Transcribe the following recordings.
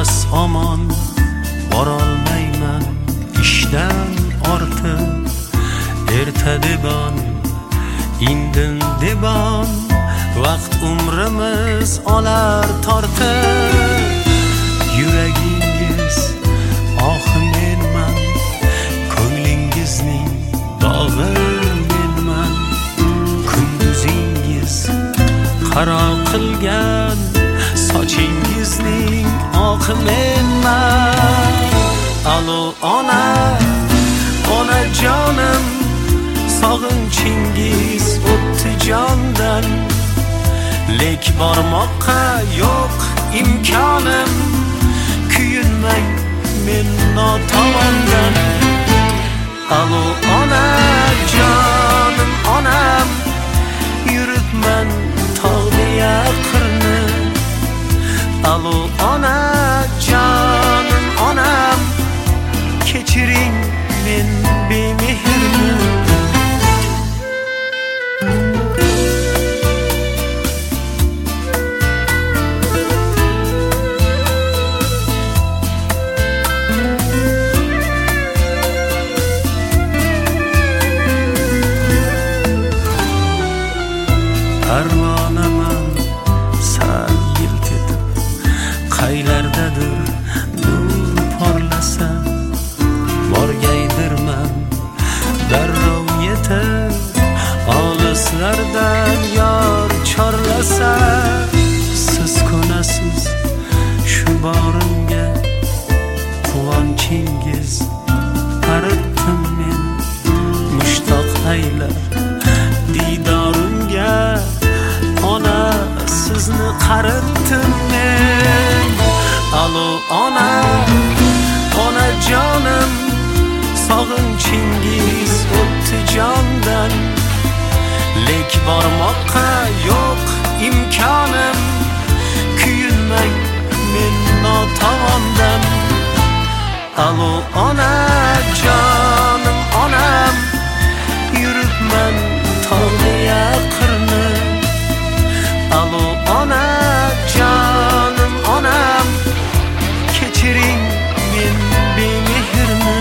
emas omon borolmayman ishdan ortib erta debon indin debon vaqt umrimiz olar tortib yuragingiz ohi menman ko'nglingizning dog'i menman kunduzingiz qaro qilgan sochingizning oqi menman alo ona jonim sog'inchingiz o'tdi jondan lek bormoqqa yo'q imkonim kuyinmang men notavondan alo ona jonim onam yuribman tog'li yaqirni alo ona jonim onam kechiring men bemehrni Armonaman sal yilt etib qaylardadir nur porlasa borgaydirman darrov yetib olislardan yor chorlasa siz ko'nasiz shu borimga quvonchingiz qaritdim men mushtoq aylar diydorimga ona sizni qaritdim men alo ona jonim sog'inchingiz o'tdi jondan lek bormoqqa yo'q imkonim kuyinmang men notavondan alo ona jonim onam yuribman tog'li yaqirni alo ona jonim onam kechiring men bemehrni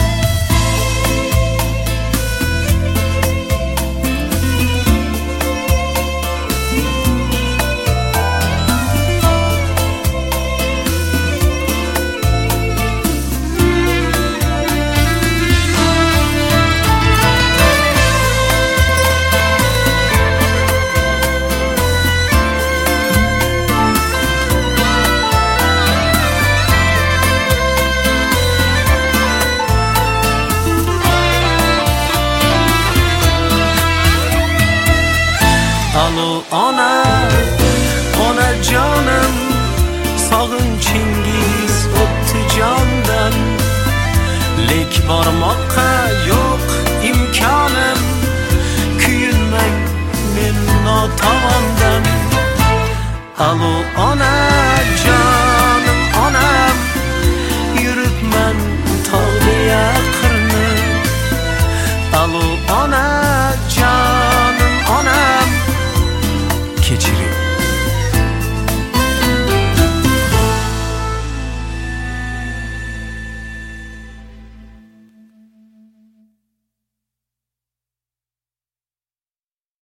alo ona jonim sog'inchingiz o'tdi jondan lek bormoqqa yo'q imkonim kuyinmang men notavondan alo ona